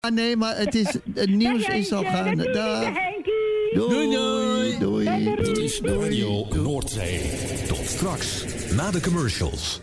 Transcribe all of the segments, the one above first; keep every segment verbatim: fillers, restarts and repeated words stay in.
Ah, nee, maar het, is, het nieuws is al gaan. Doei, doei, doei. doei. Dit is Radio Noordzee. Tot straks, na de commercials.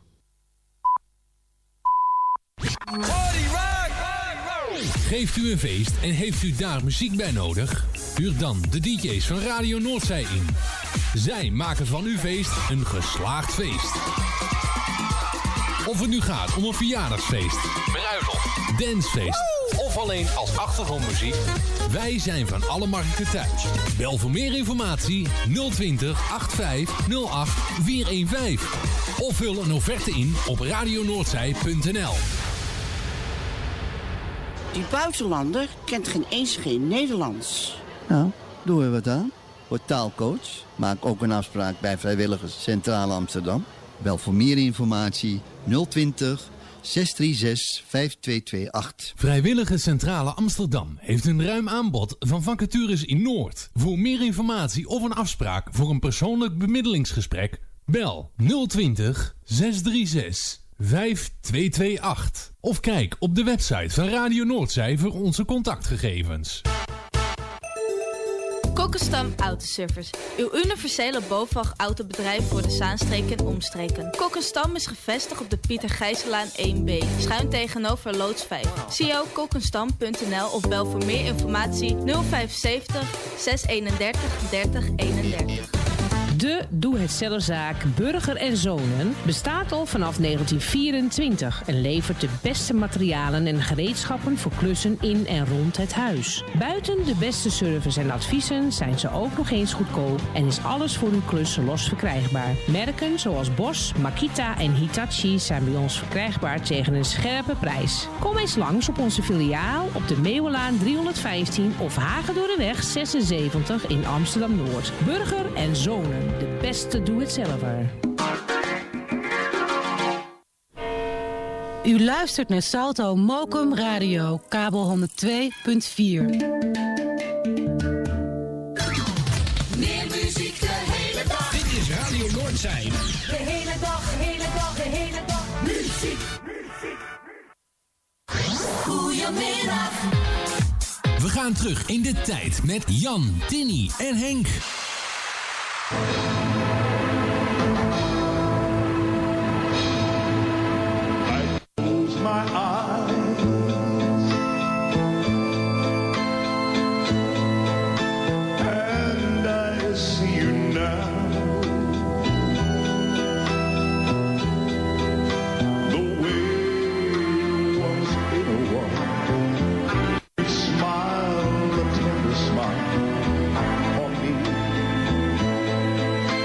Geeft u een feest en heeft u daar muziek bij nodig? Huur dan de D J's van Radio Noordzee in. Zij maken van uw feest een geslaagd feest. Of het nu gaat om een verjaardagsfeest, bruiloft, dancefeest of alleen als achtergrondmuziek. Wij zijn van alle markten thuis. Bel voor meer informatie nul twintig achtenvijftig nul acht vierhonderdvijftien. Of vul een offerte in op radionoordzij punt n l. Die buitenlander kent geen eens geen Nederlands. Nou, doen we wat aan. Word taalcoach. Maak ook een afspraak bij Vrijwilligers Centraal Amsterdam. Bel voor meer informatie nul twintig zes drie zes vijf twee twee acht. Vrijwillige Centrale Amsterdam heeft een ruim aanbod van vacatures in Noord. Voor meer informatie of een afspraak voor een persoonlijk bemiddelingsgesprek, bel nul twintig zes drie zes vijf twee twee acht. Of kijk op de website van Radio Noordzij voor onze contactgegevens. Kokkenstam Autoservice. Uw universele BOVAG-autobedrijf voor de Zaanstreek en omstreken. Kokkenstam is gevestigd op de Pieter Gijsselaan één B. Schuin tegenover loods vijf. C O kokkenstam punt n l of bel voor meer informatie nul vijf zeven nul zes eenendertig dertig eenendertig. De doe-het-zelfzaak Burger en Zonen bestaat al vanaf negentien vierentwintig en levert de beste materialen en gereedschappen voor klussen in en rond het huis. Buiten de beste service en adviezen zijn ze ook nog eens goedkoop en is alles voor uw klus los verkrijgbaar. Merken zoals Bosch, Makita en Hitachi zijn bij ons verkrijgbaar tegen een scherpe prijs. Kom eens langs op onze filiaal op de Meeuwenlaan driehonderdvijftien of Hagedorreweg zesenzeventig in Amsterdam-Noord. Burger en Zonen. De beste doe-het-zelver. U luistert naar Salto Mokum Radio, kabel honderd twee punt vier. Meer muziek de hele dag. Dit is Radio Noordzij. De hele dag, de hele dag, de hele dag. Muziek. Goedemiddag. We gaan terug in de tijd met Jan, Tinny en Henk. I close my eyes and I see you now. The way it was in a while. You smile, a tender smile on me.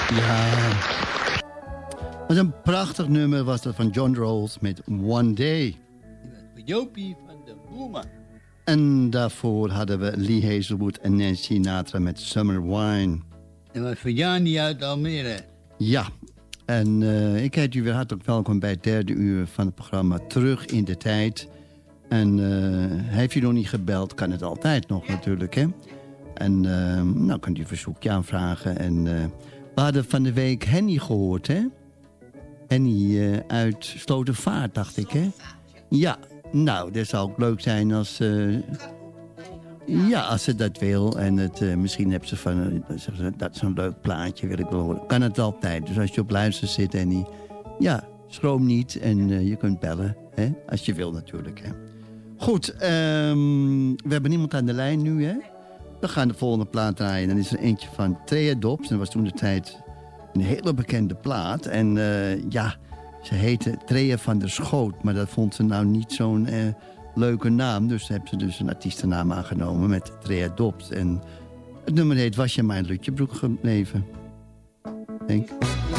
Ja. Wat een prachtig nummer was dat van John Rolls met One Day. Jopie van de Boema. En daarvoor hadden we Lee Hazelwood en Nancy Sinatra met Summer Wine. En was voor Jani uit Almere. Ja, en uh, ik heet u weer hartelijk welkom bij het derde uur van het programma Terug in de Tijd. En uh, heeft u nog niet gebeld, kan het altijd nog natuurlijk, hè? En uh, nou kunt u een verzoekje aanvragen. En uh, we hadden van de week Henny gehoord, hè? Henny uh, uit Slotervaart, dacht ik, hè? Ja, nou, dat zou ook leuk zijn als... Uh, ja, als ze dat wil. En het, uh, misschien hebben ze van... Uh, dat is een leuk plaatje, wil ik wel horen. Kan het altijd. Dus als je op luister zit en die... Ja, schroom niet. En uh, je kunt bellen, hè? Als je wil natuurlijk, hè? Goed, um, we hebben niemand aan de lijn nu, hè? We gaan de volgende plaat draaien. Dan is er eentje van Trea Dobbs. En dat was toen de tijd een hele bekende plaat. En uh, ja, ze heette Trea van der Schoot. Maar dat vond ze nou niet zo'n uh, leuke naam. Dus hebben ze dus een artiestennaam aangenomen met Trea Dobbs. En het nummer heet Was je mijn Lutjebroek gebleven? Denk.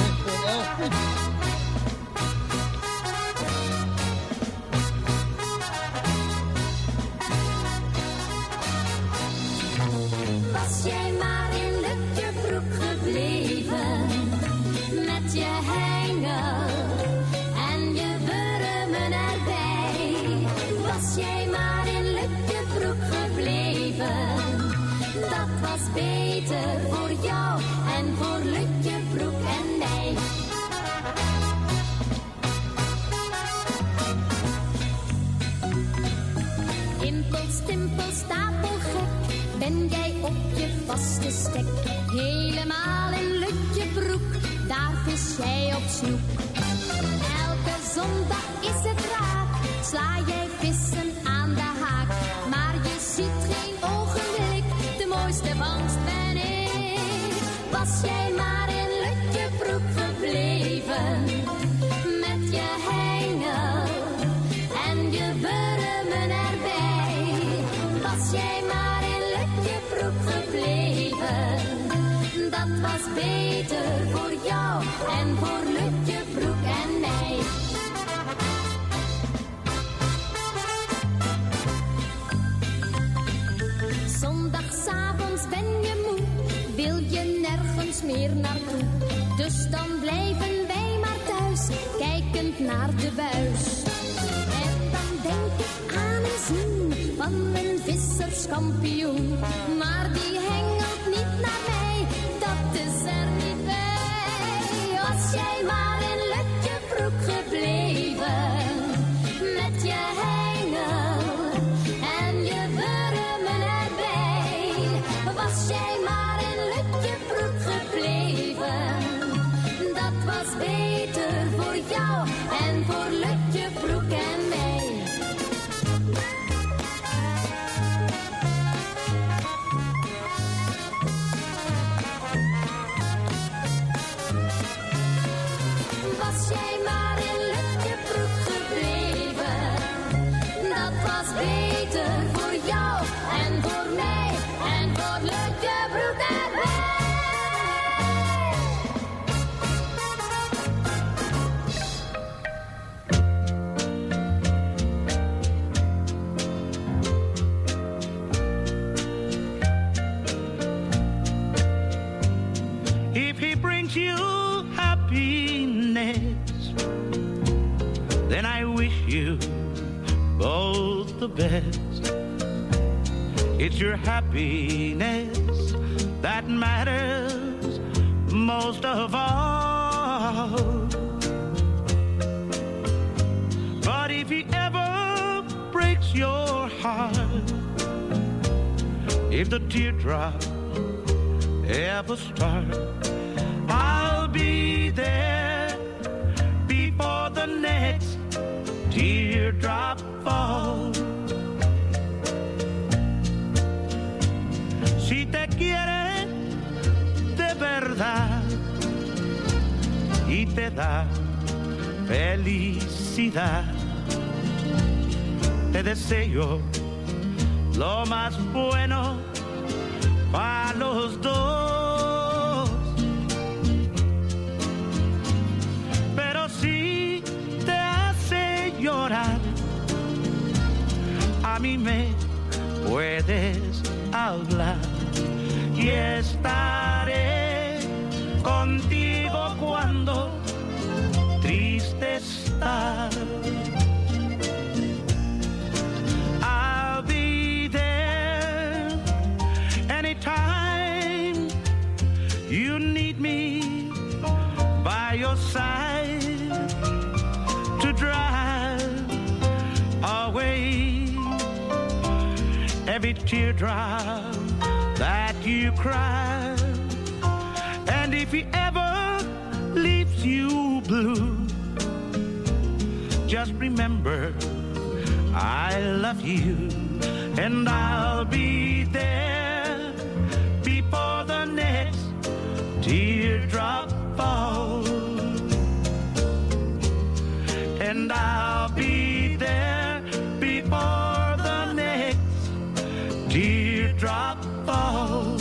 Vaste stek, helemaal in Lutjebroek, daar vis jij op snoek. Elke zondag is het raak, sla jij vissen aan de haak. Maar je ziet geen ogenblik, de mooiste vangst ben ik. Was jij maar in Lutjebroek gebleven, met je hengel en je wurmen erbij. Was jij maar in Lutjebroek gebleven, dat was beter voor jou en voor Lutjebroek en mij. Zondagsavonds ben je moe, wil je nergens meer naartoe. Dus dan blijven wij maar thuis, kijkend naar de buis. En dan denk ik aan een zin van een visserskampioen. Maar die hengelt niet naar mij, dat is er niet bij. Was jij maar in Lutjebroek gebleven, met je hengel en je wurmen erbij. Was jij maar in Lutjebroek gebleven, dat was beter voor jou en voor Lutjebroek en mij. Was jij maar in Lutjebroek gebleven, dat was beter voor jou en voor mij en voor Lutjebroek en mij. If he brings you happiness, then I wish you both the best. It's your happiness that matters most of all. But if he ever breaks your heart, if the teardrop ever start, I'll be there before the next teardrop falls. Si te quiere de verdad y te da felicidad, te deseo lo más bueno para los dos. a mí me puedes hablar y estaré contigo cuando triste estás. I'll be there anytime you need me by your side to drive away every teardrop that you cry. And if he ever leaves you blue, just remember I love you, and I'll be there before the next teardrop falls. And I'll be there before the next teardrop falls.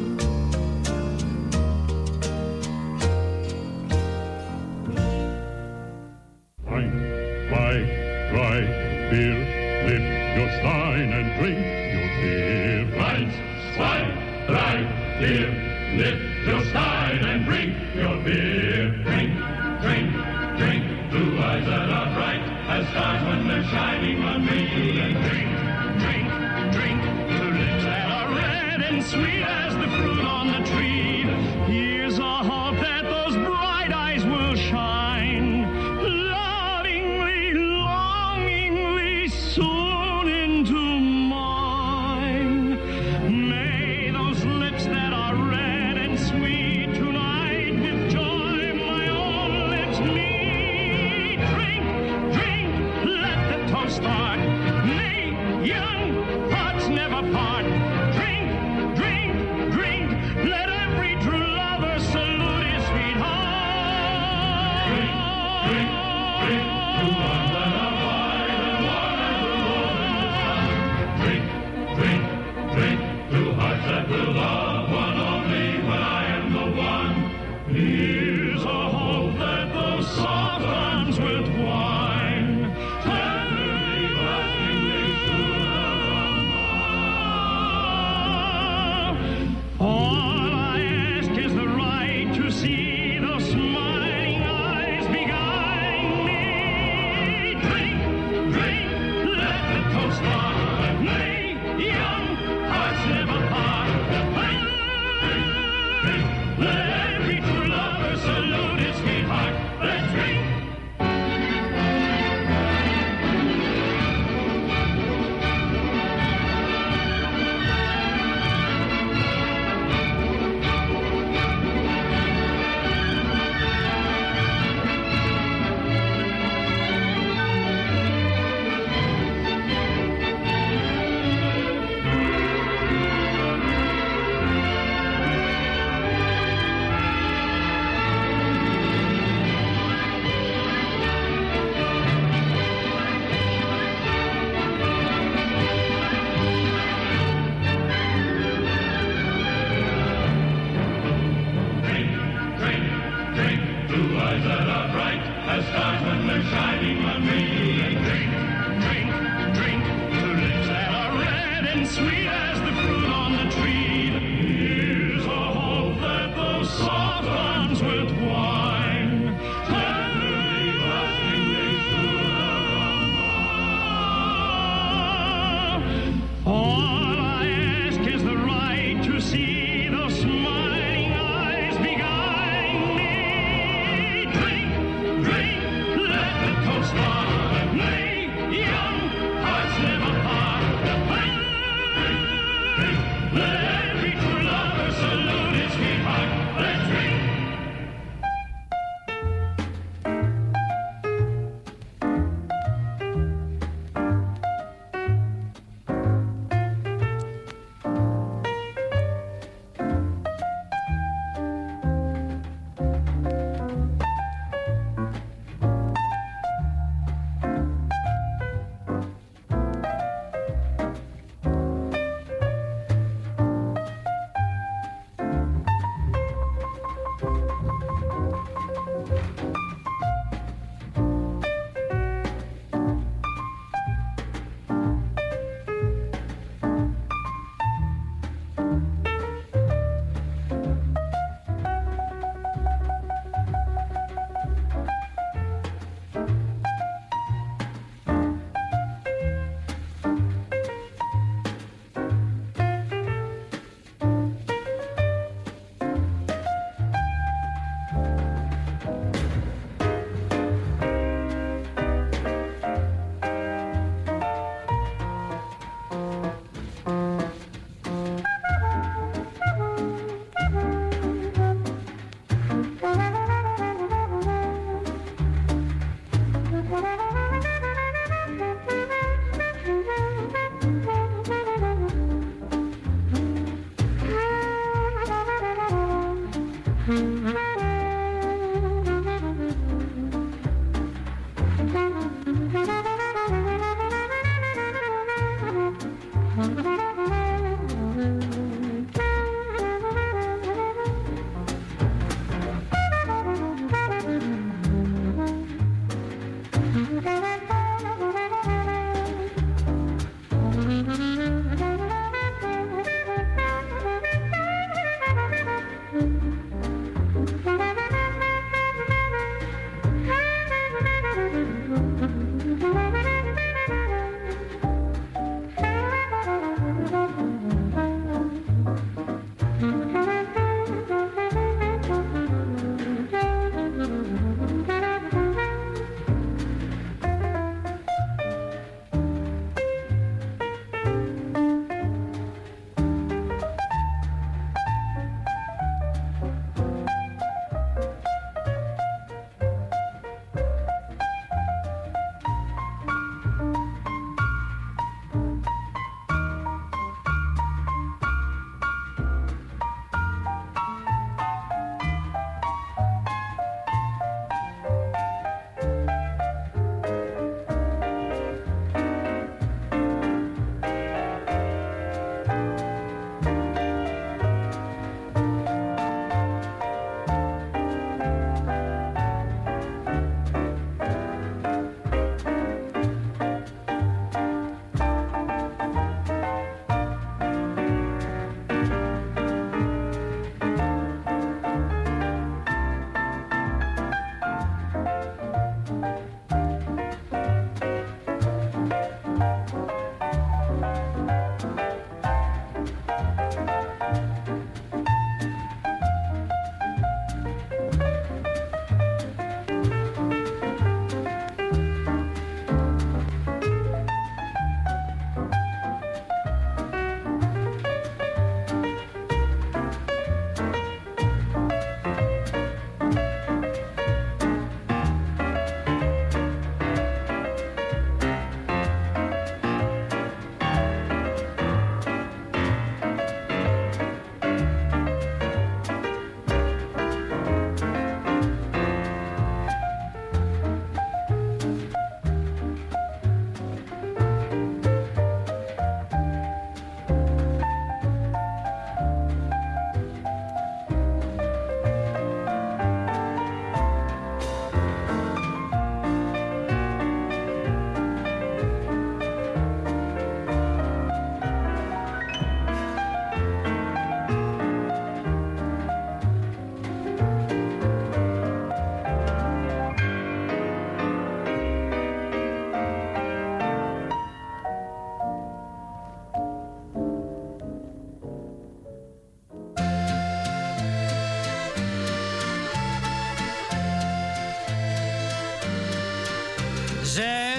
Fine, fine, dry beer, lift your stein and drink your beer. Fine, fine, dry beer, lift your stein and drink your beer. Drink, drink, drink, blue eyes that are bright as stars when they're shining on me. And drink, drink, drink, the lips that are red and sweet as the fruit on the tree. Here's a hope that those bright eyes will shine, lovingly, longingly, soon into mine. May those lips that are red and sweet tonight with joy my own lips meet. Drink, drink, let the toast start. May young hearts never part. Drink, drink, drink, let every true lover salute his sweetheart. Drink, drink, drink, to one that are wide and warm as the morning sun. Drink, drink, drink, to hearts that will love one only when I am the one. Here's a hope that those soft arms with wine tenderly clasping me soon around. All I ask is the right to see those smiling eyes beguiling me. Drink, drink, let the toast start. May young hearts never part. Drink, let every true lover salute his sweetheart. Let's drink. Drink, drink, drink, blue eyes that are bright as stars when they're shining on me. And drink, drink, drink, the lips that are red and sweet as the fruit on the tree. Here's a hope that those soft arms with wine tenderly clasping me soon around. All I ask is the right to see those smiling eyes beguiling me. Drink, drink, let the toast start. May young hearts never part. Drink, drink, let every true lover salute his sweetheart. Let's drink.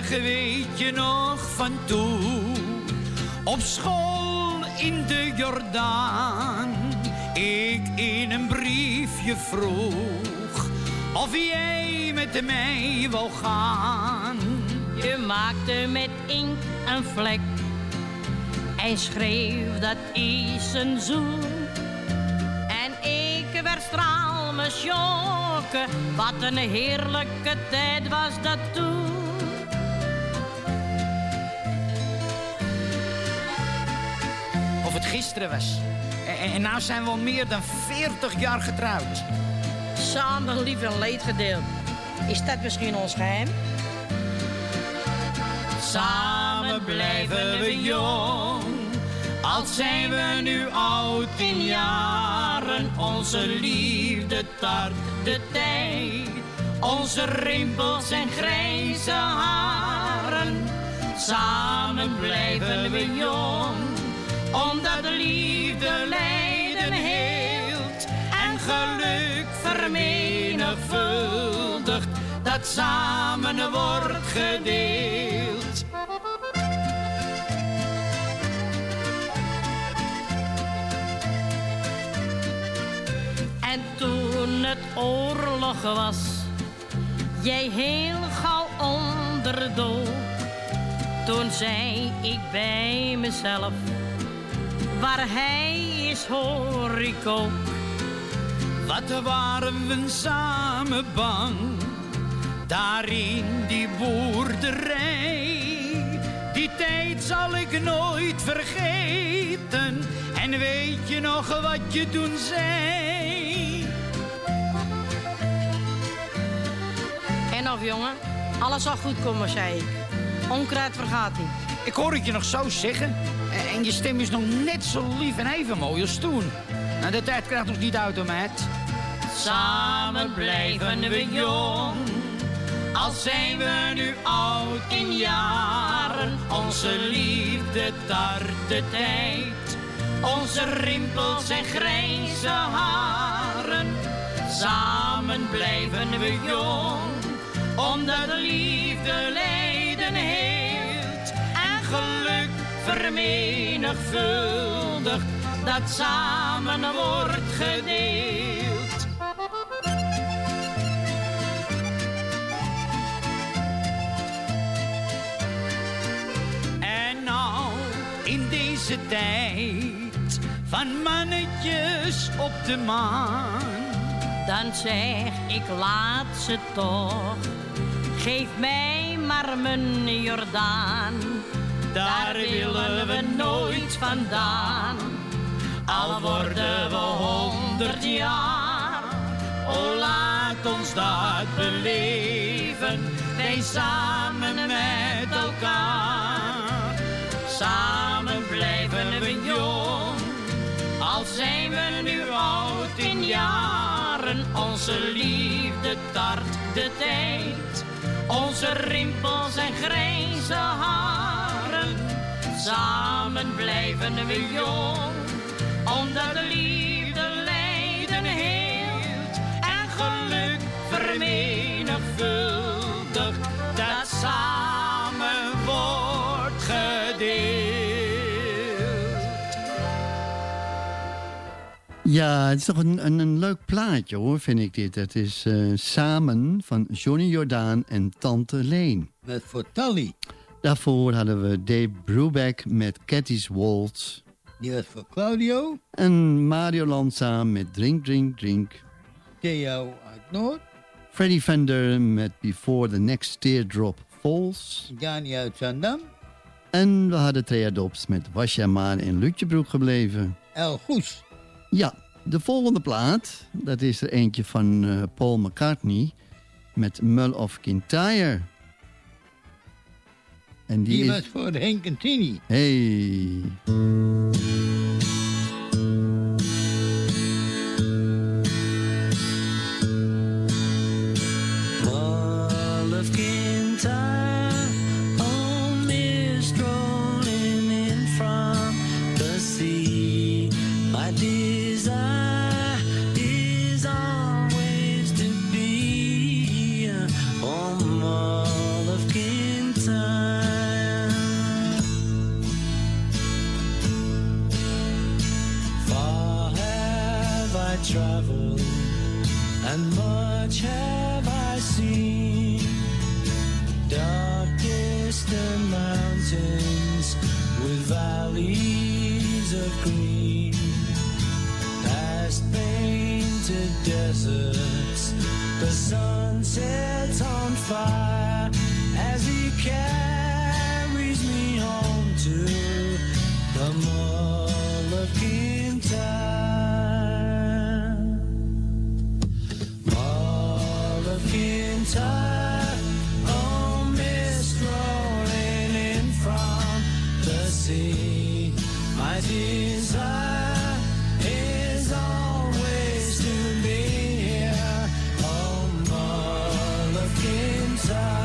Zeg, weet je nog van toen? Op school in de Jordaan. Ik in een briefje vroeg of jij met mij wou gaan. Je maakte met inkt een vlek en schreef dat is een zoen. En ik werd straal me schokken, wat een heerlijke tijd was dat toen. Of het gisteren was. En, en nou zijn we al meer dan veertig jaar getrouwd. Samen lief en leed gedeeld. Is dat misschien ons geheim? Samen blijven we jong, al zijn we nu oud in jaren. Onze liefde tart de tijd, onze rimpels en grijze haren. Samen blijven we jong, omdat liefde lijden heelt en geluk vermenigvuldigt, dat samen wordt gedeeld. En toen het oorlog was, jij heel gauw onderdook, toen zei ik bij mezelf, waar hij is hoor ik ook. Wat waren we samen bang, daar in die boerderij. Die tijd zal ik nooit vergeten. En weet je nog wat je toen zei? En of jongen, alles zal goed komen, zei ik. Onkruid vergaat niet. Ik hoor het je nog zo zeggen. En je stem is nog net zo lief en even mooi als toen. Nou, de tijd krijgt ons niet uit, hoor, meid. Samen blijven we jong, al zijn we nu oud in jaren. Onze liefde tart de tijd, onze rimpels en grijze haren. Samen blijven we jong, omdat liefde lijden heelt en geluk vermenigvuldigt, dat samen wordt gedeeld. En nou, in deze tijd van mannetjes op de maan, dan zeg ik laat ze toch, geef mij maar mijn Jordaan. Daar willen we nooit vandaan, al worden we honderd jaar. O, laat ons dat beleven, wij samen met elkaar. Samen blijven we jong, al zijn we nu oud in jaren. Onze liefde tart de tijd, onze rimpels en grijze haren. Samen blijven we jong, omdat de liefde lijden heelt en geluk vermenigvuldigt, dat samen wordt gedeeld. Ja, het is toch een, een, een leuk plaatje, hoor, vind ik dit. Het is uh, Samen van Johnny Jordaan en Tante Leen. Met voor Tally. Daarvoor hadden we Dave Brubeck met Cathy's Waltz. Die was voor Claudio. En Mario Lanza met Drink, Drink, Drink. Theo uit Noord. Freddie Fender met Before the Next Teardrop Falls. Jani uit Zandam. En we hadden Trea Dobbs met Was jij maar in Lutjebroek gebleven. El Goes. Ja, de volgende plaat, dat is er eentje van uh, Paul McCartney met Mull of Kintyre. En die, die is... was voor Henk en Tini. Hey. Mull of Kintyre, only strolling in from the sea. My desire is always to be on Mull of Kintyre. and much have I seen. Dark distant mountains with valleys of green, past painted deserts, the sun sets on fire as he carries me home to the Mull of Kintyre. Mull of Kintyre, oh mist rolling in from the sea. My desire is always to be here, oh Mull of Kintyre.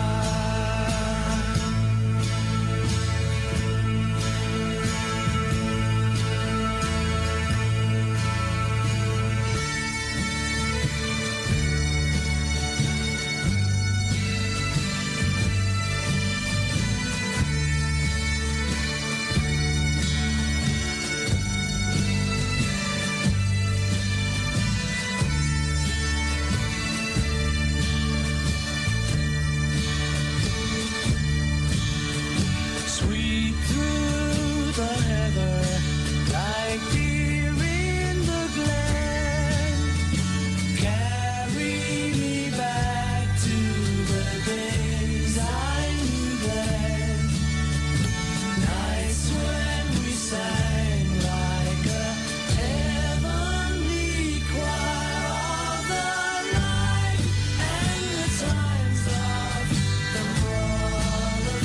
Sweep through the heather like deer in the glen. Carry me back to the days I knew then. Nights when we sang like a heavenly choir of the night, and the times of the Mull of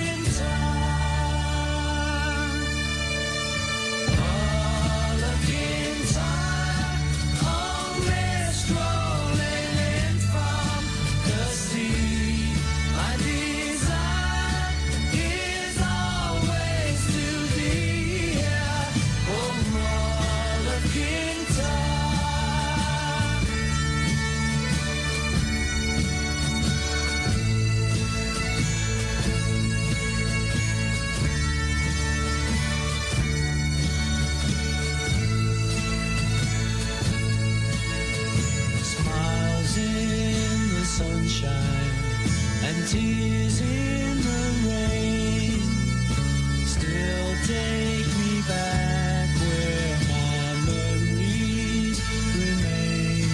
Kintyre. Mull of Kintyre, oh mist rolling in from the sea. My desire is always to be here, oh Mull of Kintyre. Smiles in the sunshine and tears in the rain still take me back where my memories remain.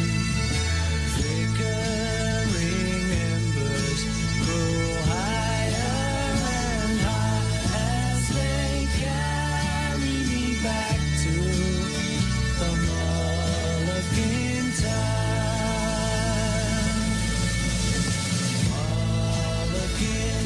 Flickering embers grow higher and high as they carry me back to the Mull of Kintyre. Mull of Kintyre.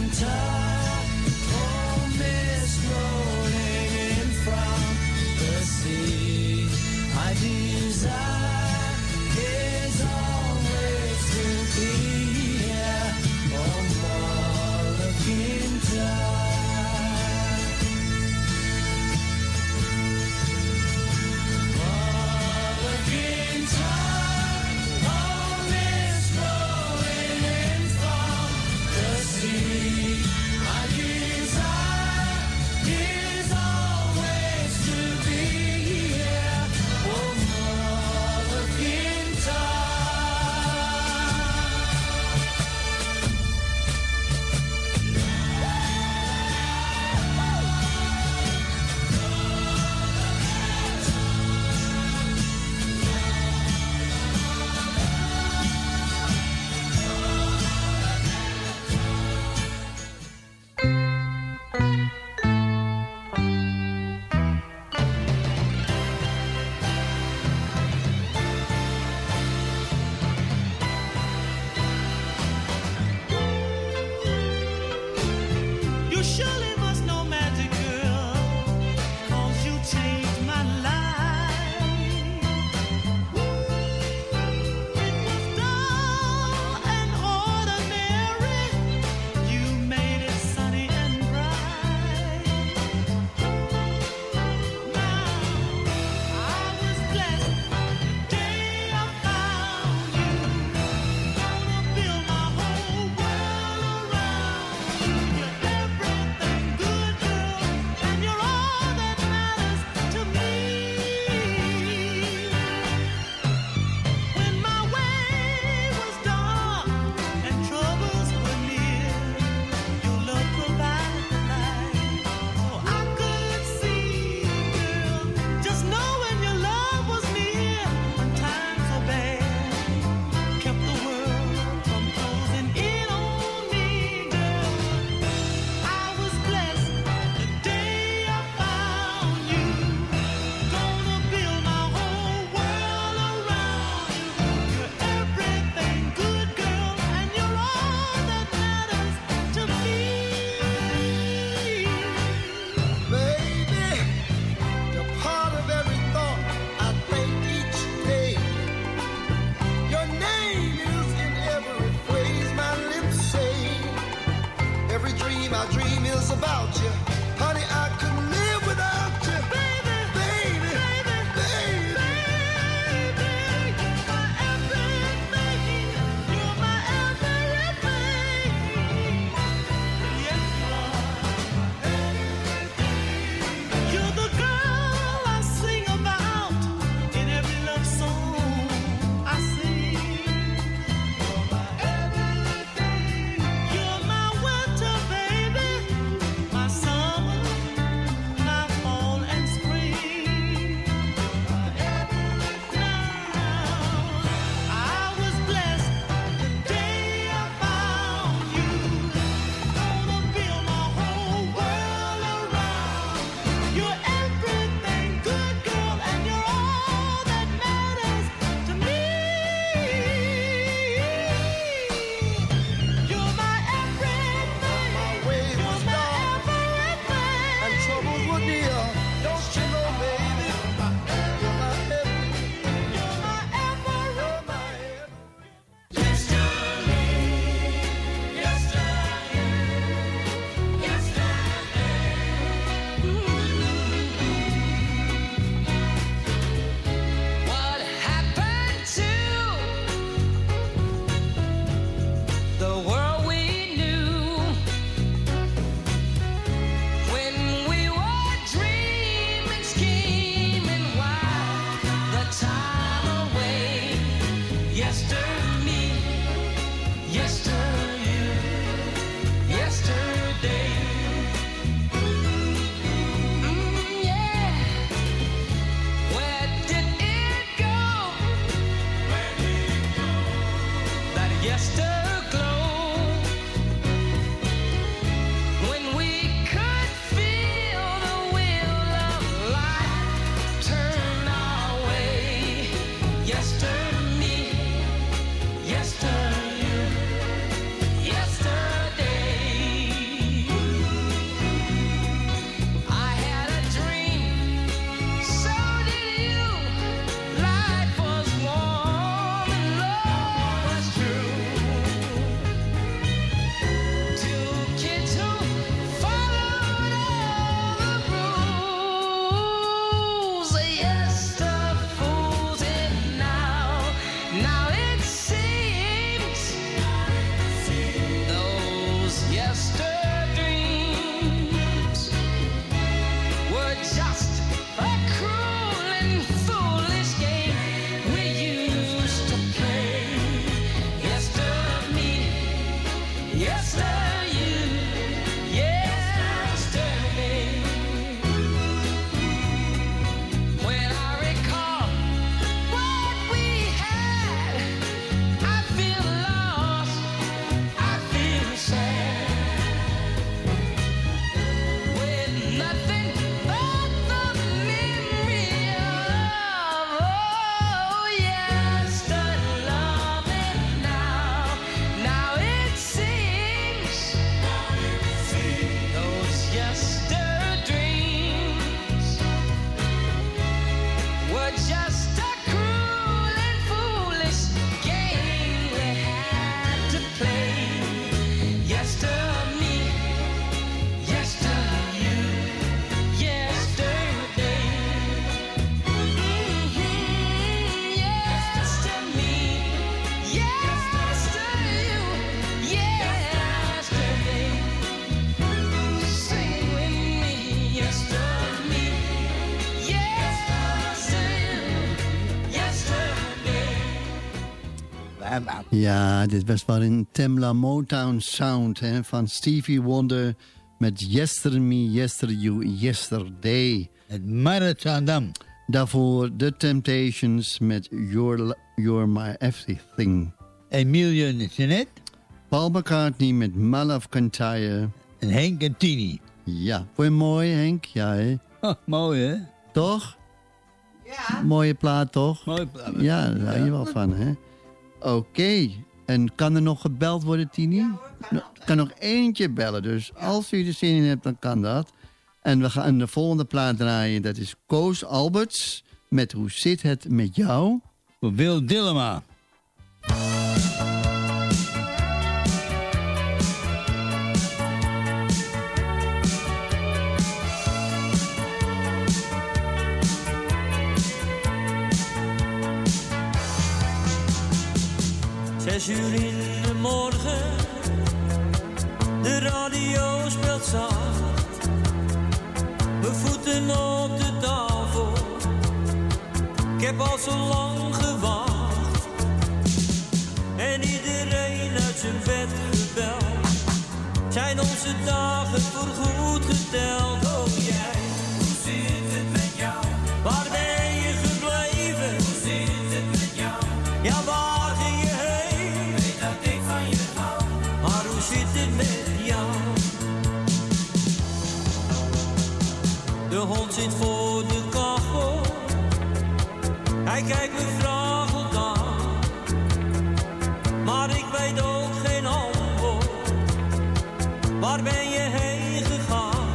my dream is about you. Honey, I couldn't live without you. Baby, baby, baby, baby, baby, you're my everything. You're my everything. Yes, Lord. You're the girl I sing about in every love song I sing. You're my everything. You're my winter, baby, my summer, my fall and spring. My everything. I was blessed the day I found you. Gonna build my whole world around. You're everything, good girl, and you're all that matters to me. You're my everything. My way was dark and troubles were near. Don't you know, baby? You're my everything. You're my everything. Yesterday, yesterday, What happened to the world we knew when we were dreaming, scheming, while the time away? Yester me, yester you, yesterday. Mm, yeah. Where did it go? Where did it go? That yesterglow, when we could feel the wheel of life turn our way. Yester me, yester you, yesterday. I had a dream, so did you. Life was warm and love was true. Two kids who followed all the rules. Yes, the fools in now. Now it seems those yester dreams were just a cruel and foolish game we used to play. Yester me, yester you, yesterday. When I recall what we had, I feel lost, I feel sad. With nothing but the memory of, oh, yester loving now. Now it seems those yester dreams were just a cruel and foolish game we had to play. Yester me, yester you, yesterday. Mhm, yester me, yester you, yesterday. Sing with me, yester me, yester you, yesterday. Ja, dit was wel een Tamla Motown sound hè, van Stevie Wonder met Yester Me, Yester You, Yesterday. Het Marathon. Daarvoor The Temptations met You're, You're My Everything. Emilia Jeanette. Paul McCartney met My Love Can't. En Henk en Tini. Ja, vond je hem mooi, Henk? Ja, hè? Oh, mooi, hè? Toch? Ja. Mooie plaat, toch? Mooie plaat. Ja, daar hou je wel van, hè? Oké. En kan er nog gebeld worden, Tini? Ja, hoor, kan, kan nog eentje bellen. Dus ja. Als u er zin in hebt, dan kan dat. En we gaan de volgende plaat draaien. Dat is Koos Alberts met Hoe zit het met jou? Voor Wil Dillema. Zes uur in de morgen, de radio speelt zacht. Mijn voeten op de tafel, ik heb al zo lang gewacht. En iedereen uit zijn bed gebeld, zijn onze dagen voorgoed geteld. Oh jij, hoe zit het met jou? Waar ben je gebleven? Hoe zit het met jou? Ja, waar ging je heen? Weet dat ik van je hou. Maar hoe zit het met jou? De hond zit voor de kachel, hij kijkt me vragend aan, maar ik weet ook geen antwoord. Waar ben je heen gegaan?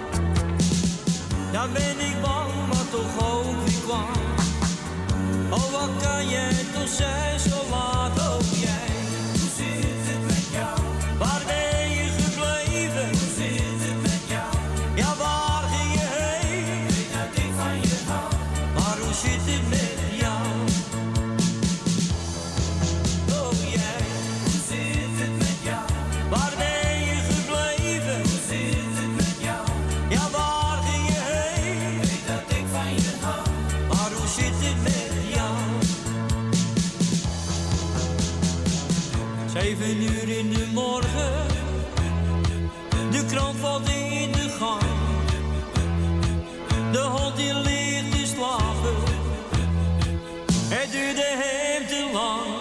Dan ben ik bang, maar toch ook weer kwam. Oh, wat kan jij toch zijn zo laat? Oh, jij, hoe zit het met jou? Waar ben je gebleven? Hoe zit het met jou? Ja, waar ging je heen? Weet dat ik van je hou. Maar hoe zit het met jou? Oh, jij, hoe zit het met jou? Waar ben je gebleven? Hoe zit het met jou? Ja, waar ging je heen? Weet dat ik van je hou. Maar hoe zit het met jou? Zeven uur in de morgen, de krant valt in de gang. De hond die ligt te slapen, het duurde hem te lang.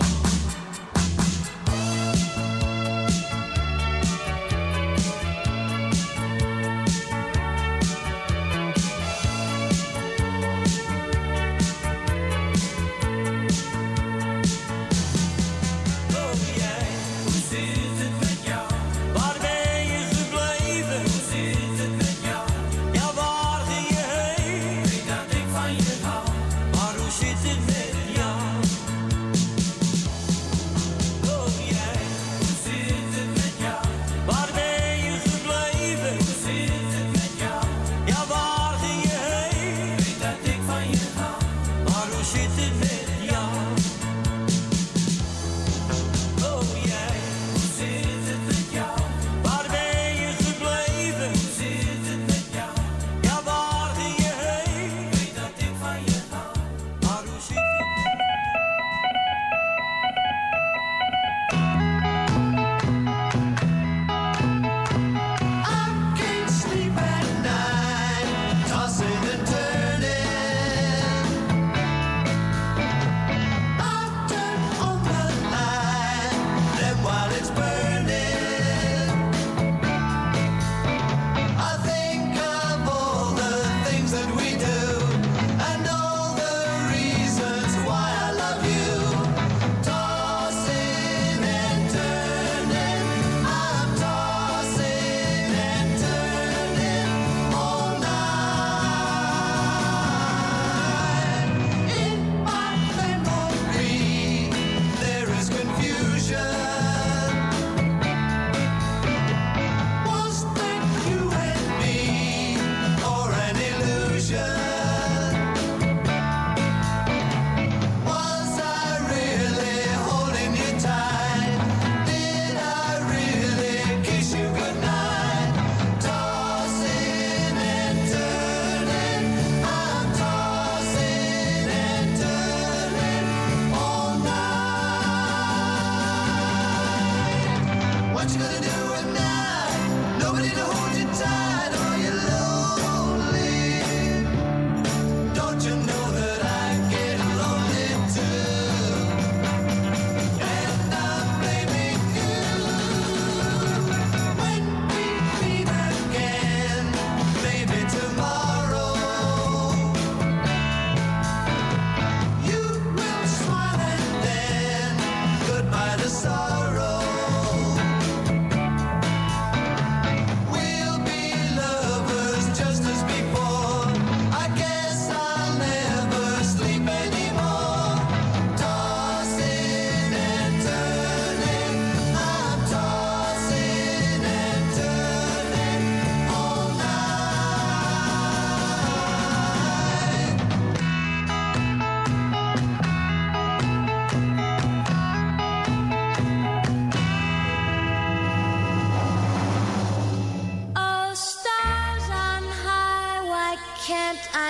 Weet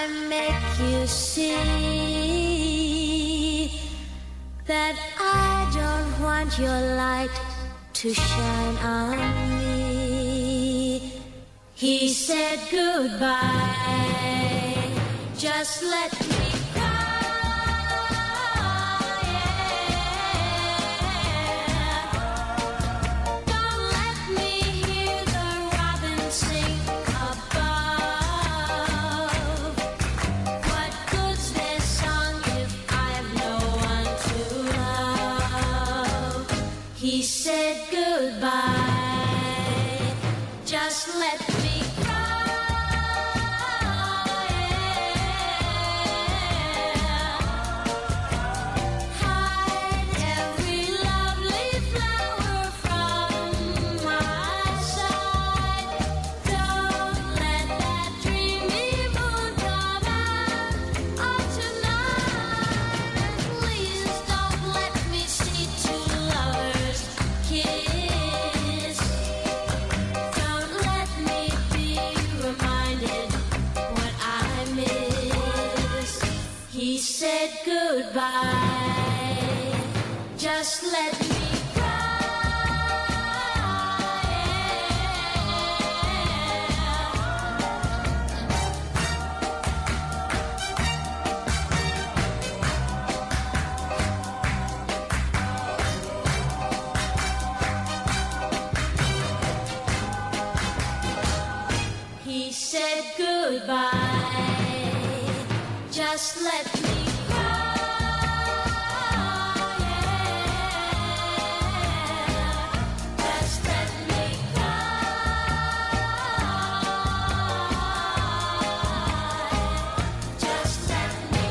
I make you see that I don't want your light to shine on me. He said goodbye, just let me He said goodbye, just let me cry. Hide every lovely flower from my side. Don't let that dreamy moon come out of tonight. Please don't let me see two lovers kiss. Don't let me be reminded what I miss. He said goodbye, just let me He said goodbye, just let me cry. Just let me cry. Just let me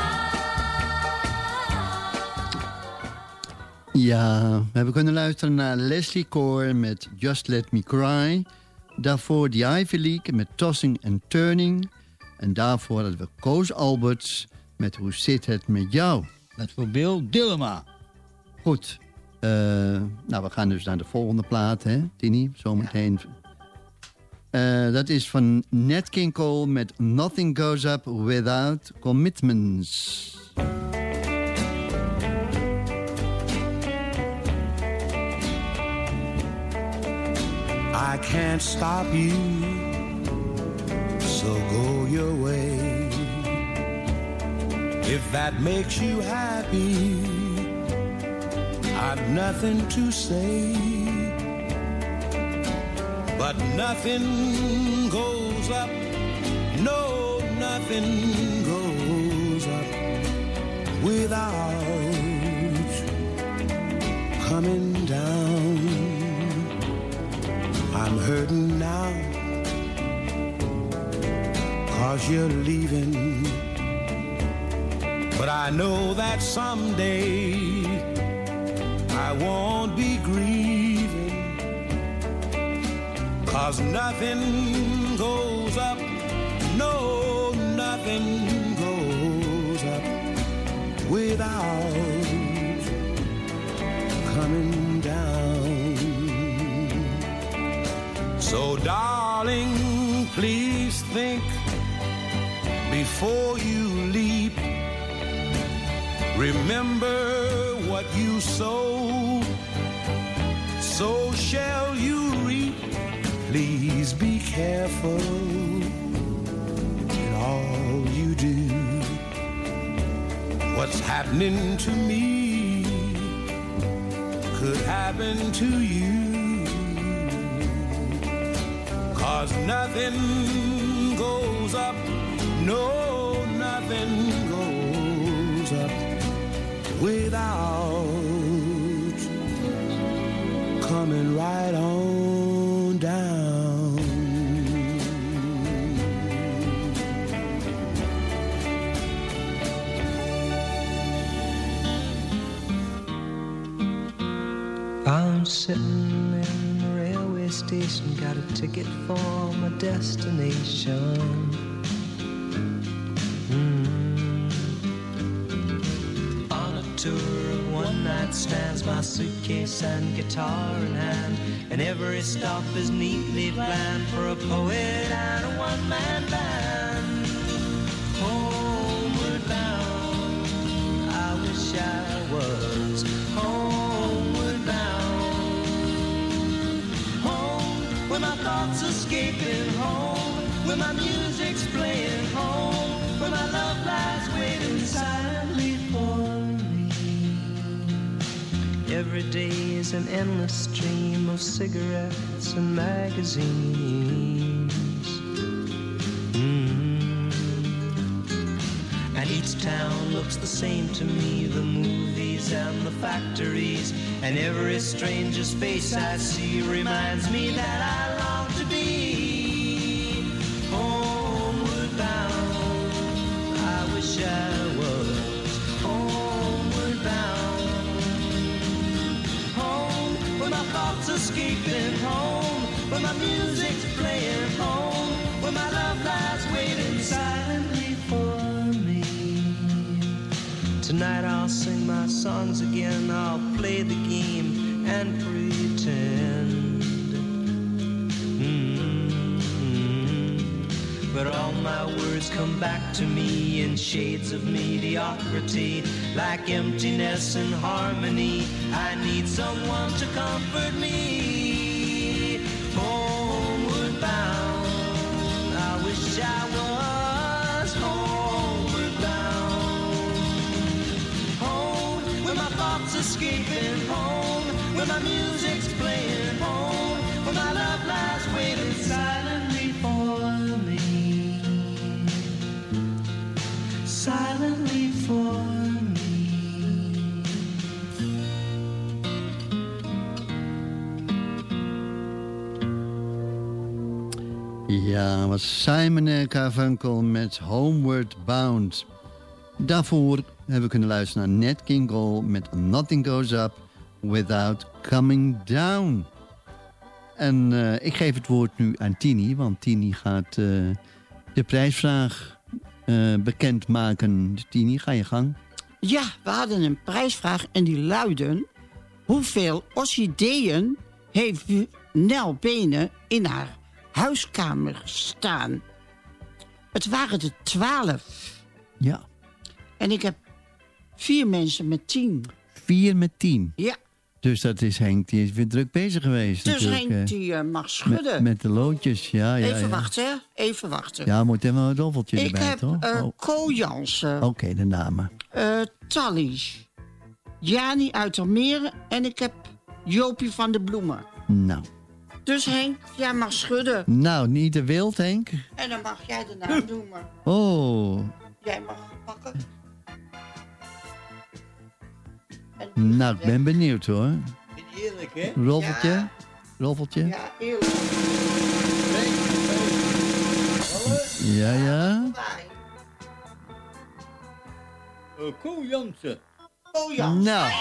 Ja, we hebben kunnen luisteren naar Leslie Core met Just Let Me Cry. Daarvoor The Ivy League met Tossing and Turning. En daarvoor hadden we Koos Alberts met Hoe zit het met jou? Dat voor Bill Dillema. Goed. Uh, nou, we gaan dus naar de volgende plaat, hè, Tini? Zometeen. Ja. Uh, dat is van Nat King Cole met Nothing Goes Up Without Commitments. I can't stop you, so go your way. If that makes you happy, I've nothing to say. But nothing goes up, no, nothing goes up without coming down. I'm hurting now, 'cause you're leaving. But I know that someday I won't be grieving, 'cause nothing goes up, no, nothing goes up without coming down. So darling, please think before you leap. Remember what you sow, so shall you reap. Please be careful in all you do. What's happening to me could happen to you. 'Cause nothing goes up, no, nothing goes up without coming right on down. I'm sitting in the railway station, got a ticket for my destination. Mm. On a tour of one night stands, my suitcase and guitar in hand, and every stop is neatly planned for a poet and a one-man band. thoughts escaping home, where my music's playing home, where my love lies waiting silently for me. Every day is an endless stream of cigarettes and magazines. Mm. And each town looks the same to me, the movies and the factories, and every stranger's face I see reminds me that I long to be homeward bound. I wish I was homeward bound. Home, where my thoughts escaping home, where my music's playing home, where my love lies waiting silently for me. Tonight I'll sing my songs again, I'll play the game and pretend. Mm-hmm. But all my words come back to me in shades of mediocrity, like emptiness and harmony. I need someone to comfort me. Homeward bound, I wish I was homeward bound. Home, where my thoughts escaping home, where my music's playing home, where my love lies waiting silently for me. Silently for me. Ja, was Simon en Garfunkel met Homeward Bound. Daarvoor hebben we kunnen luisteren naar Nat King Cole met Nothing Goes Up Without Coming Down. En uh, ik geef het woord nu aan Tini, want Tini gaat uh, de prijsvraag uh, bekendmaken. Dus Tini, ga je gang. Ja, we hadden een prijsvraag en die luidde: hoeveel orchideeën heeft Nel Benen in haar huiskamer staan? Het waren er twaalf. Ja. En ik heb vier mensen met tien. Vier met tien? Ja. Dus dat is Henk, die is weer druk bezig geweest. Dus Henk, die uh, mag schudden. Met, met de loodjes, ja. ja even ja. wachten, hè? Even wachten. Ja, moet even een roffeltje ik erbij, heb, toch? Ik uh, heb oh. Ko Jansen. Oké, okay, de namen. Uh, Tally. Jani uit Almere. En ik heb Jopie van de Bloemen. Nou. Dus Henk, jij mag schudden. Nou, niet te wild, Henk. En dan mag jij de naam noemen. Oh. Jij mag pakken. Nou, ik ben benieuwd hoor. Eerlijk, hè? Roffeltje? Ja. Roffeltje? Ja, eerlijk. Ja, ja. Uh, Ko Jansen. Ko Jansen. Nou.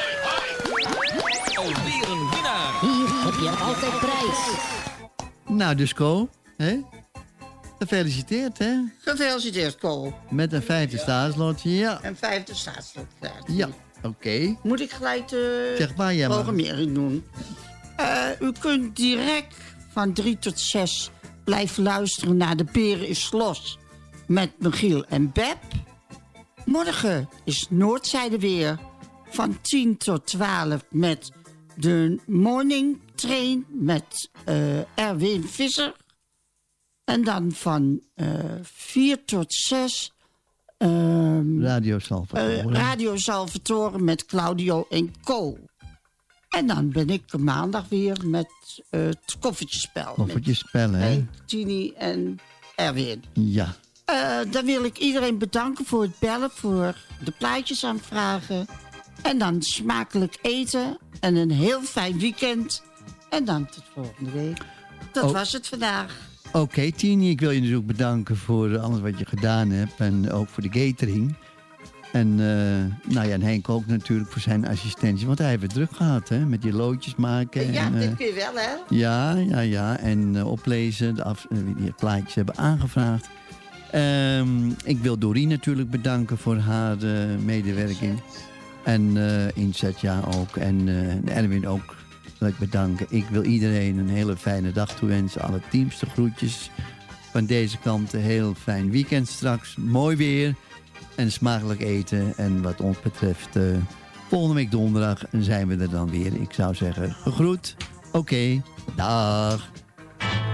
Alweer een winnaar. Hier heb je altijd prijs. Nou, dus Ko, hè? Gefeliciteerd, hè? Gefeliciteerd, Ko. Met een vijfde staatslotje, ja. Een vijfde staatslotje. Ja, oké. Okay. Moet ik gelijk de zeg maar, ja, programmering doen? Uh, u kunt direct van drie tot zes blijven luisteren naar De Peren is Los met Michiel en Beb. Morgen is Noordzijde weer van tien tot twaalf met de Morning Train met uh, Erwin Visser. En dan van uh, vier tot zes... Um, Radio Salvatore. Uh, Radio Salvatore met Claudio en Co. En dan ben ik maandag weer met uh, het koffertjespel. Koffertjespel, hè? Met Tini en Erwin. Ja. Uh, dan wil ik iedereen bedanken voor het bellen, voor de plaatjes aanvragen. En dan smakelijk eten en een heel fijn weekend. En dan tot volgende week. Dat oh. was het vandaag. Oké, okay, Tini, ik wil je dus ook bedanken voor alles wat je gedaan hebt. En ook voor de catering. En, uh, nou ja, en Henk ook natuurlijk voor zijn assistentie. Want hij heeft het druk gehad, hè. Met die loodjes maken. Ja, en, dit uh, kun je wel, hè? Ja, ja, ja. En uh, oplezen, de af, uh, die plaatjes hebben aangevraagd. Um, ik wil Doreen natuurlijk bedanken voor haar uh, medewerking. En uh, inzet, ja, ook. En uh, Erwin ook. Wil ik bedanken. Ik wil iedereen een hele fijne dag toewensen. Alle teams de groetjes. Van deze kant een heel fijn weekend straks. Mooi weer. En smakelijk eten. En wat ons betreft, uh, volgende week donderdag zijn we er dan weer. Ik zou zeggen, gegroet. Oké, okay, dag.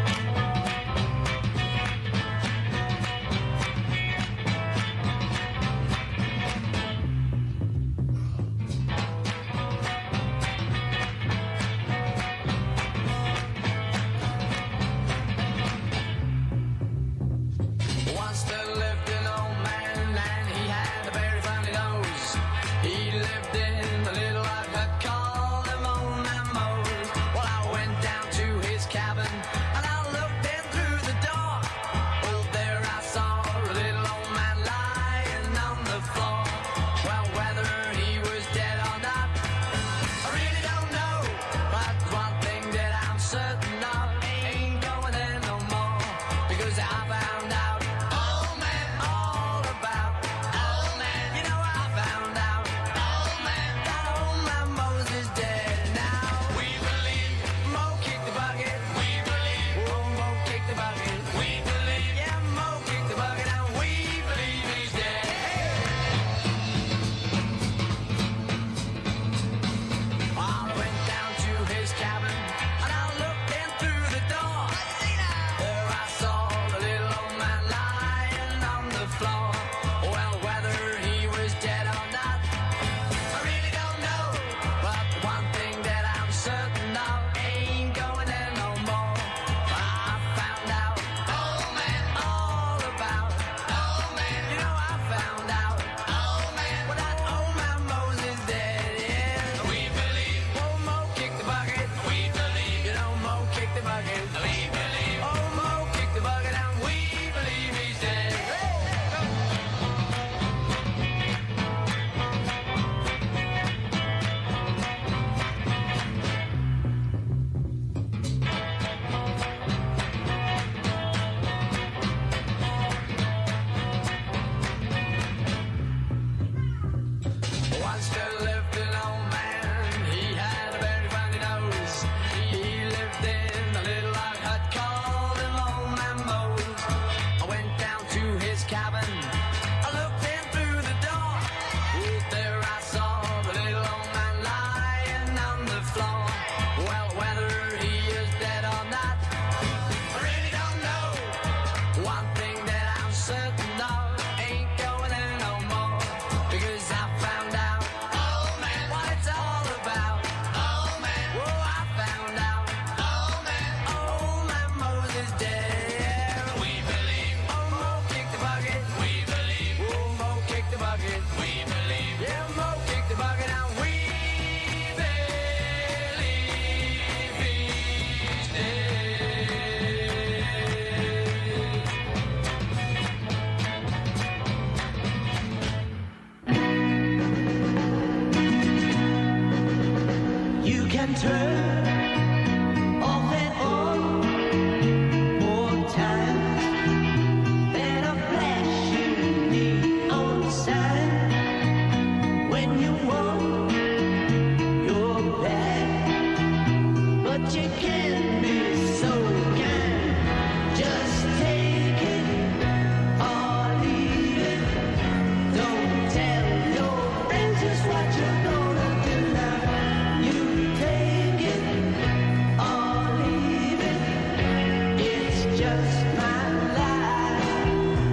but you can be so kind. Just take it or leave it. Don't tell your friends just what you're gonna do now. You take it or leave it. It's just my life.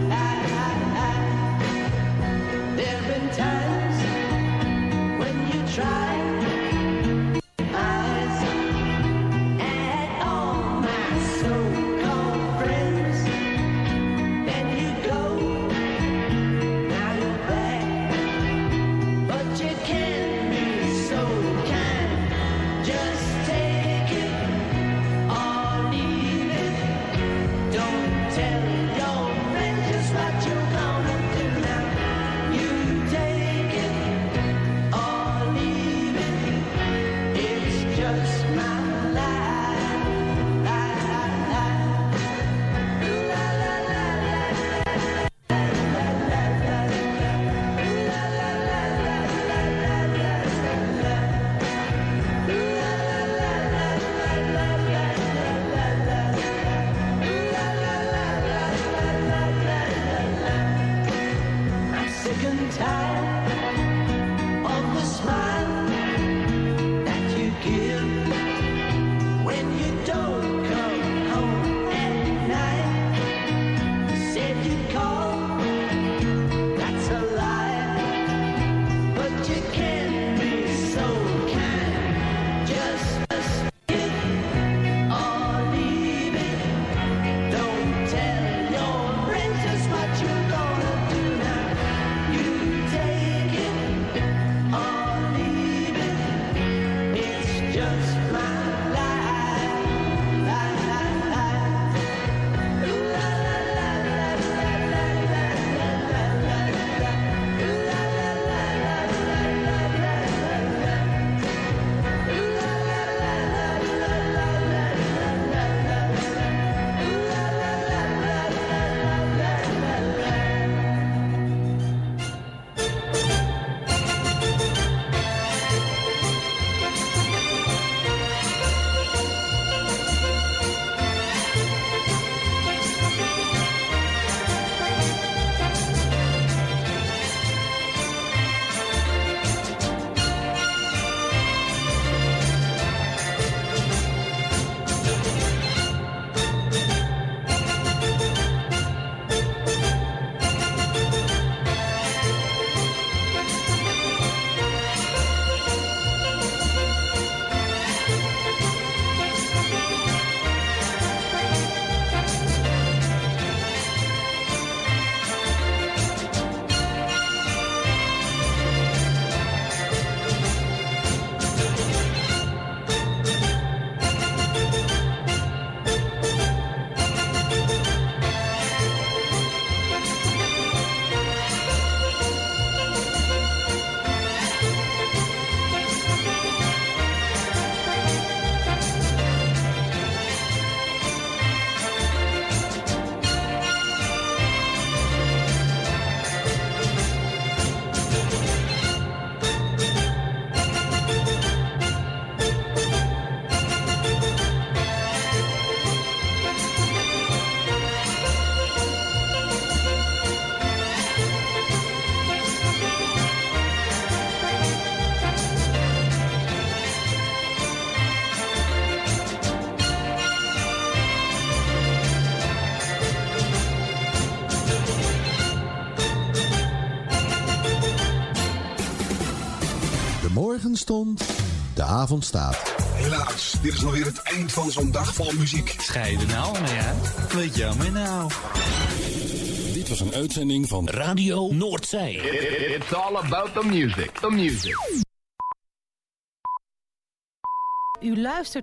There've been times when you try. Morgen stond, de avond staat. Helaas, dit is alweer het eind van zo'n dag vol muziek. Scheiden nou mee aan? Weet jammer nou. Dit was een uitzending van Radio Noordzee. It, it, it's all about the music. The music. U luistert